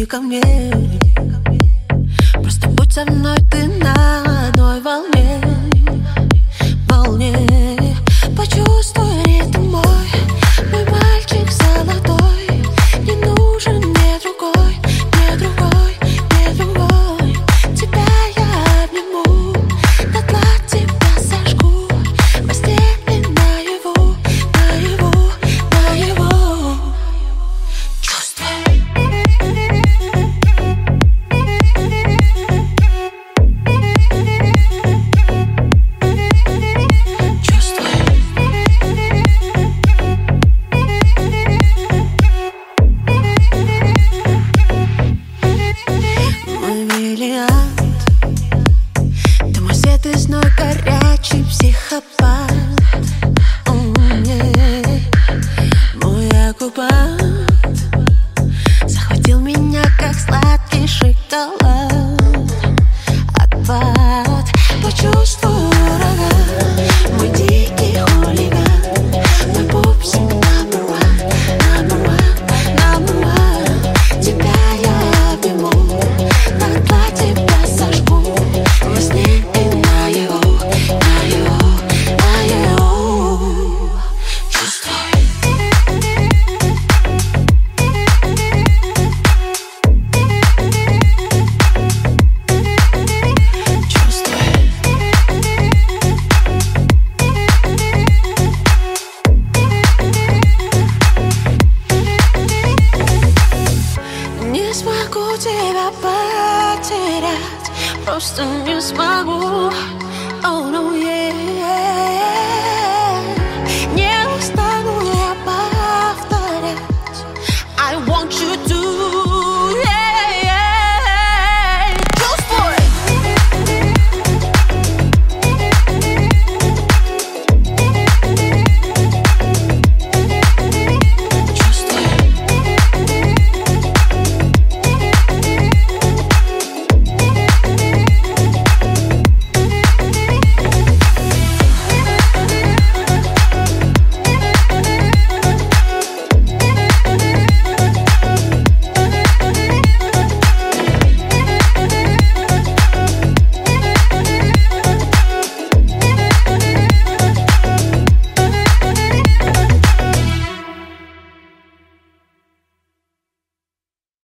ко мне. Просто будь со мной ты на одной волне. Почувствуй ритм мой, мой мальчик золотой. Не нужен мне другой, не другой, не другой. Тебя я обниму, дотла тебя сожгу. Во сне и наяву, наяву, наяву. Чувствуй. Ты мой свет и зной, горячий психопат. Мой оккупант захватил меня, как сладкий шоколад. Отпад, почувствуй ураган, мой дикий хулиган, мой пупсик number one, number one, number one. Тебя я обниму, дотла тебя сожгу. Во сне и наяву, наяву, наяву. Чувствуй. Не смогу тебя потерять, просто не смогу. Oh no, yeah.